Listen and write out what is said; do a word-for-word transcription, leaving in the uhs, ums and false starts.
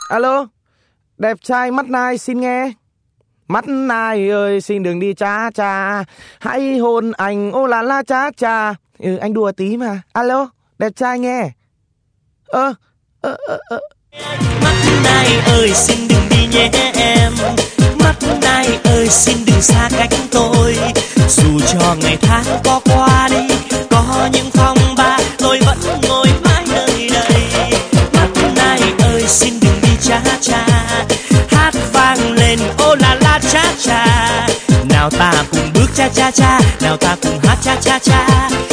Alo, đẹp trai mắt nai xin nghe. Mắt nai ơi xin đừng đi cha cha, hãy hôn anh ô là la cha cha. Ừ, anh đùa tí mà. Alo, đẹp trai nghe. Ơ, ơ, ơ, ơ. Mắt nai ơi xin đừng đi nhé em. Mắt nai ơi xin đừng xa cách tôi. Dù cho ngày tháng có qua đi, có những phong ba, tôi vẫn ngồi mãi nơi đây. Mắt nai ơi xin đừng đi cha cha, hát vang lên ô la la cha cha. Nào ta cùng bước cha cha cha, nào ta cùng hát cha cha cha.